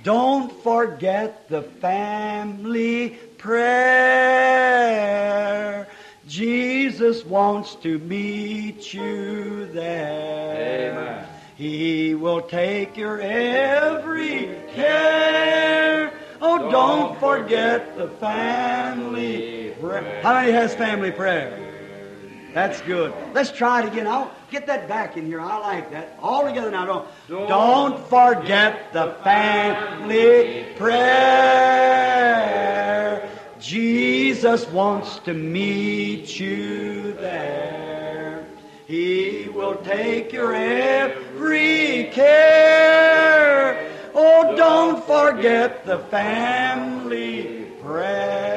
Don't forget the family prayer. Jesus wants to meet you there. Amen. He will take your every care. Oh, don't forget the family prayer. How many has family prayer? That's good. Let's try it again. I'll get that back in here. I like that. All together now. Don't forget the family prayer. Jesus wants to meet you there. He will take your every care. Oh, don't forget the family prayer.